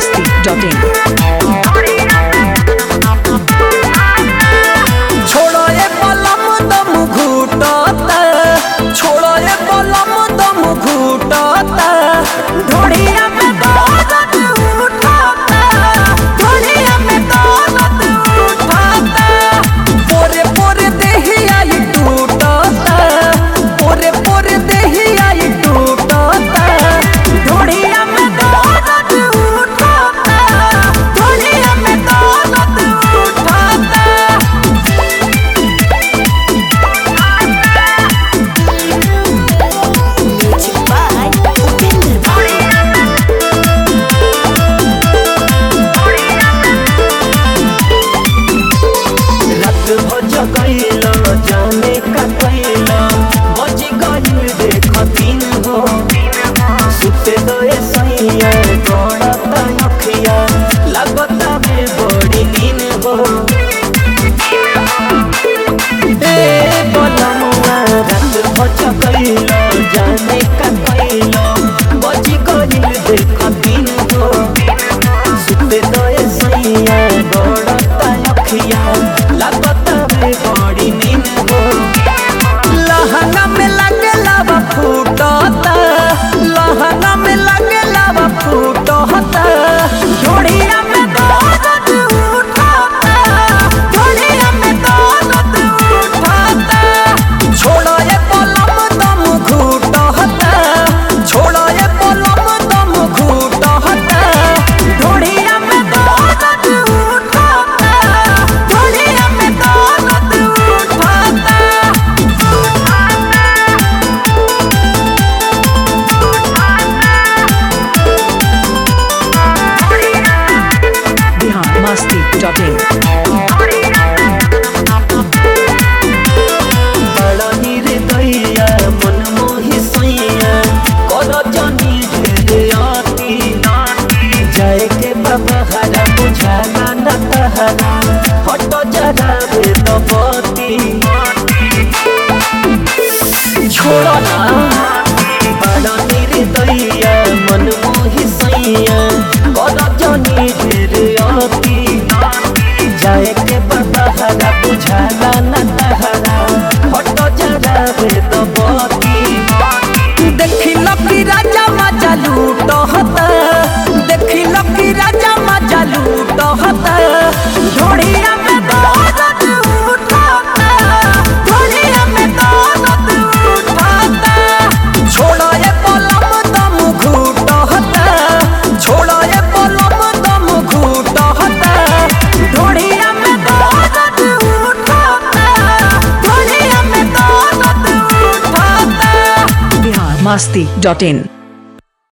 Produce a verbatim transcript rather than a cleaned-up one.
मस्ती dot इन। छोड़ो ये पलम दम घूटता, छोड़ो ये पलम दम घूटता, ढोड़िया में दर्द उठाता, ढोड़िया में दर्द उठाता, पोरे पोरे देहिया ये टूटता, पोरे पोरे देहिया ये टूटता, ढोड़िया में दर्द उठाता, ढोड़िया में दर्द उठाता। कैला जाने का कैला बज गई देख दिन हो, सुते दे सैया गड़ता अखिया लगता में बड़ी नीन हो। ए बलमुआ रात भज कैला जाने का कैला बज गई देख दिन हो, सुते दे सैया गड़ता अखिया लगता में बड़ी नींद हो। लहंगा में लगे लावा फूटता, लहंगा में लगे लावा फूटता, ढोड़िया में दर्द उठाता, ढोड़िया में दर्द उठाता, छोड़ो ये पलम दम घूटता, छोड़ो ये पलम दम घूटता, ढोड़िया में दर्द उठाता, ढोड़िया में दर्द उठाता। Bihar Masti dot in. बड़ा निर्दयिया मन मोहि सैया कर जनी ढेर आती, जाए के बाबा हरा बुझाना न कहरा हट जरा रे तपती, छोड़ो ना बड़ा निर्दयिया मन मोहि सैया कर जनी ढेर आती, जाए के बाबा हरा बुझाना न कहरा हट जरा रे तपती। देखी लकी राजा मजा लूट हता, देखी लकी राजा मजा लूट हता, ढोड़िया में दर्द उठाता, ढोड़िया में दर्द उठाता, छोड़ो ये पलम दम घूटता, छोड़ो ये पलम दम घूटता, ढोड़िया में दर्द उठाता, ढोड़िया में दर्द उठाता। बिहार मस्ती डॉट इन।